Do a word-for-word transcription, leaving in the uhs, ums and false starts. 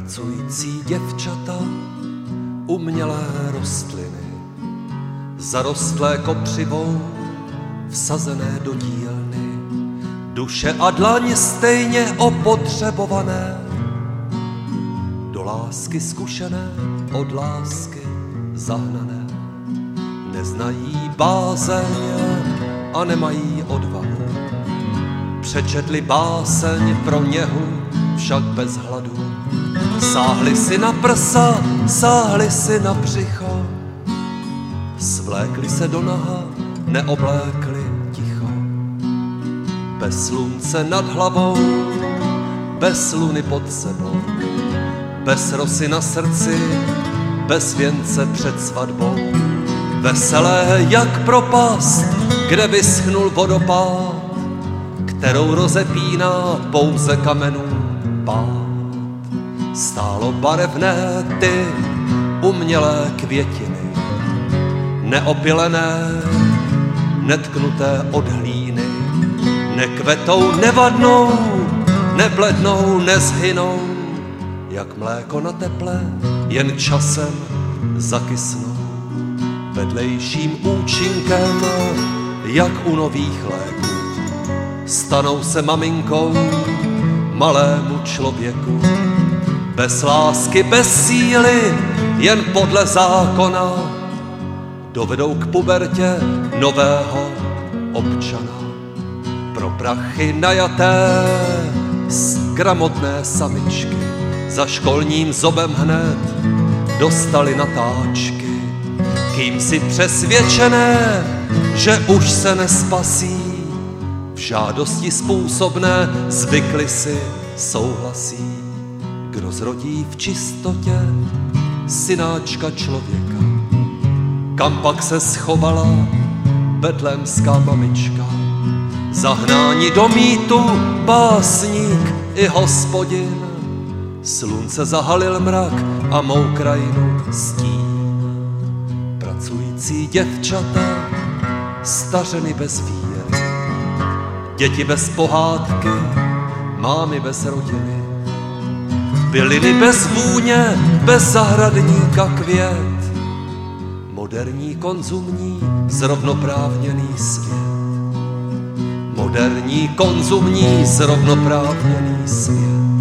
pracující děvčata, umělé rostliny, zarostlé kopřivou, vsazené do dílny, duše a dlaně stejně opotřebované, do lásky zkušené, od lásky zahnané, neznají bázeň a nemají odvahu. Přečetli báseň pro něhu, však bez hladu. Sáhli si na prsa, sáhli si na břicho, svlékli se do naha, neoblékli ticho. Bez slunce nad hlavou, bez luny pod sebou, bez rosy na srdci, bez věnce před svatbou. Veselé jak propast, kde vyschnul vodopád, kterou rozepíná pouze kamenů pád. Stálo barevné ty umělé květiny, neopilené, netknuté od hlíny, nekvetou, nevadnou, neblednou, nezhynou, jak mléko na teple, jen časem zakysnou. Vedlejším účinkem, jak u nových léků, stanou se maminkou malému člověku. Bez lásky, bez síly, jen podle zákona, dovedou k pubertě nového občana. Pro prachy najaté z gramotné samičky, za školním zobem hned dostali natáčky. Kým si přesvědčené, že už se nespasí, v žádosti způsobné zvykli si souhlasí. Kdo zrodí v čistotě synáčka člověka, kam pak se schovala betlémská mamička. Zahnání do mýtu básník i hospodin, slunce zahalil mrak a mou krajinu stín. Pracující děvčata, stařeny bez víry, děti bez pohádky, mámy bez rodiny, byliny bez vůně, bez zahradníka květ, moderní konzumní zrovnoprávněný svět, moderní konzumní zrovnoprávněný svět.